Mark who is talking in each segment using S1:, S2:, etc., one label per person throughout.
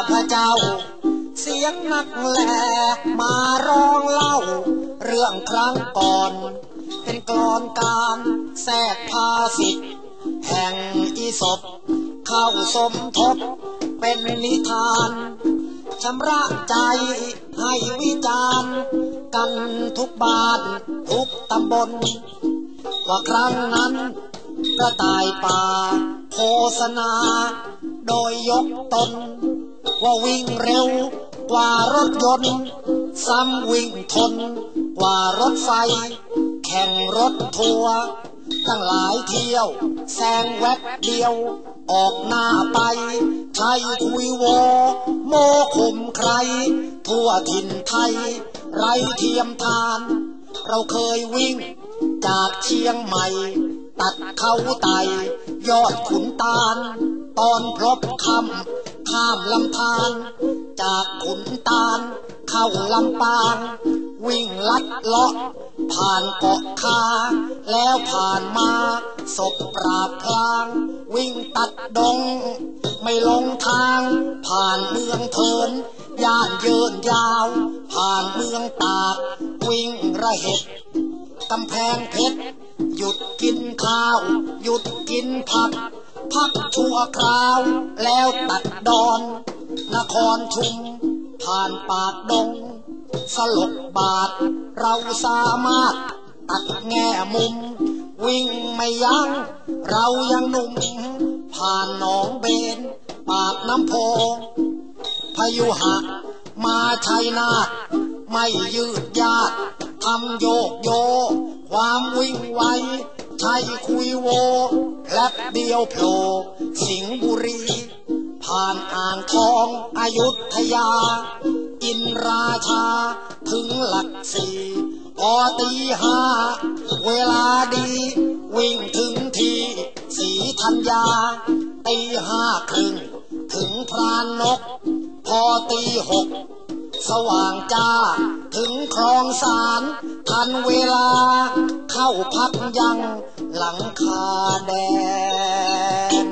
S1: พระเจ้าเสียงนักแลมาร้องเล่าเรื่องครั้งก่อนเป็นกลอนการแทรกภาษิตแห่งอีสปเข้าสมทบเป็นนิทานชำระใจให้วิจารณ์กันทุกบ้านทุกตำบลว่าครั้งนั้นกระต่ายป่าโฆษณาโดยยกตนว่าวิ่งเร็วกว่ารถยนต์ซ้ำวิ่งทนกว่ารถไฟแข่งรถทัวร์ตั้งหลายเที่ยวแซงแวบเดียวออกหน้าไปใครคุยโวโมข่มใครทั่วถิ่นไทยไรเทียมทานเราเคยวิ่งจากเชียงใหม่ตัดเขาไต่ยอดขุนตาลตอนพลบคำข้ามลำธารจากขุนตาลเข้าลำปางวิ่งลัดเลาะผ่านเกาะคาแล้วผ่านมาศพปราบพลางวิ่งตัดดงไม่ลงทางผ่านเมืองเทินย่านเยินยาวผ่านเมืองตากวิ่งระเหตุกำแพงเพชรหยุดกินข้าวหยุดกินผักพักชั่วคราวแล้วตัดดอนนครชุมผ่านปากดงสลบบาทเราสามารถตัดแง่มุมวิ่งไม่ยั้งเรายังหนุ่มผ่านหนองเบนปากน้ำโพพยุหะมาชัยนาทไม่ยืดยาดทำโยกโยความวิ่งไวใช่คุยโวแลบเดียวโผล่สิงห์บุรีผ่านอ่างทองอยุธยาอินราชาถึงหลักสี่พอตีห้าเวลาดีวิ่งถึงทีสีธัญญาตีห้าครึ่งถึงพรานนกพอตีหกสว่างจ้าถึงคลองสารทันเวลาเข้าพักยังหลังคาแดง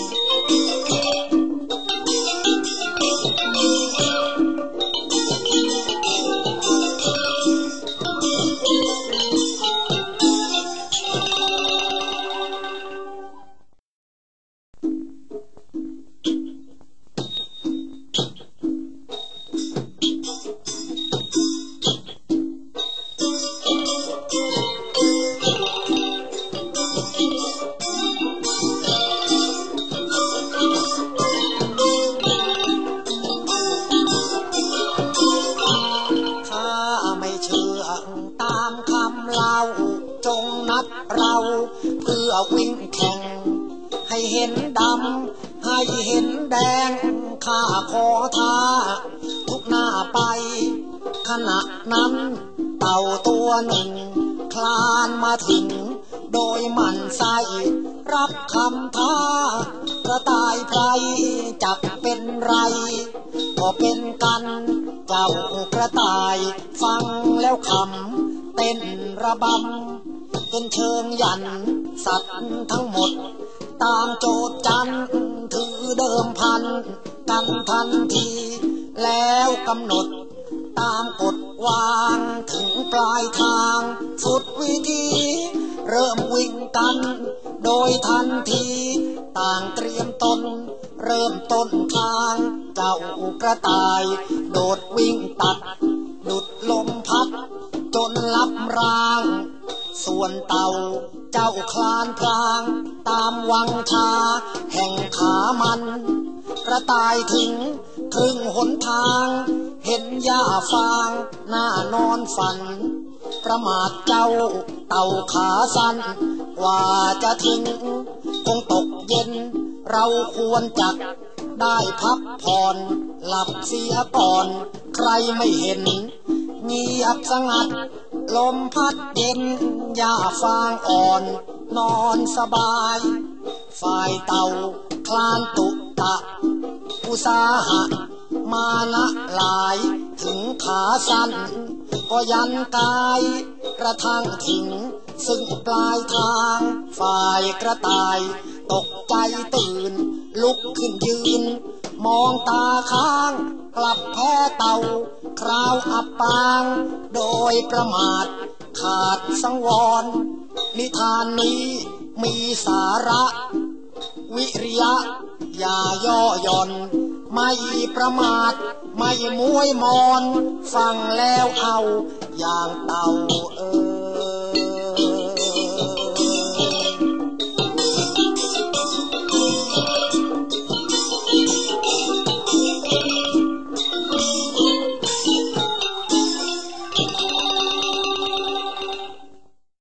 S1: เราเพื่อวิ่งแข่งให้เห็นดำให้เห็นแดงข้าขอท้าทุกหน้าไปขณะนั้นเต่าตัวหนึ่งคลานมาถึงโดยหมั่นไส้รับคำท้ากระต่ายไพรจักเป็นไรก็เป็นกันเจ้ากระต่ายฟังแล้วคำเต้นระบำเป็นเชิงยันสัตว์ทั้งหมดตามโจทย์จันถือเดิมพันกันทันทีแล้วกำหนดตามกฎวางถึงปลายทางสุดวิธีเริ่มวิ่งกันโดยทันทีต่างเตรียมตนเริ่มต้นทางเจ้ากระต่ายโดดวิ่งตัดดุดลมพัดจนลับรางส่วนเต่าเจ้าคลานพลางตามวังชาแห่งขามันกระต่ายถึงครึ่งหนทางเห็นหญ้าฟางหน้านอนฝันประมาทเจ้าเต่าขาสั้นกว่าจะถึงคงตกเย็นเราควรจักได้พักผ่อนหลับเสียก่อนใครไม่เห็นเงียบสงัดลมพัดเย็นหญ้าฟางอ่อนนอนสบายฝ่ายเต่าคลานตุตะอุตสาหะมานะหลายถึงขาสั้นก็ยันกายกระทั่งถึงซึ่งปลายทางฝ่ายกระต่ายตกใจตื่นลุกขึ้นยืนมองตาค้างกลับแพ้เต่าคราวอับปางโดยประมาทขาดสังวรนิทานนี้มีสาระวิริยะอย่าย่อหย่อนไม่ประมาทไม่มวยมอนฟังแล้วเอาอย่างเต่าเอ่ย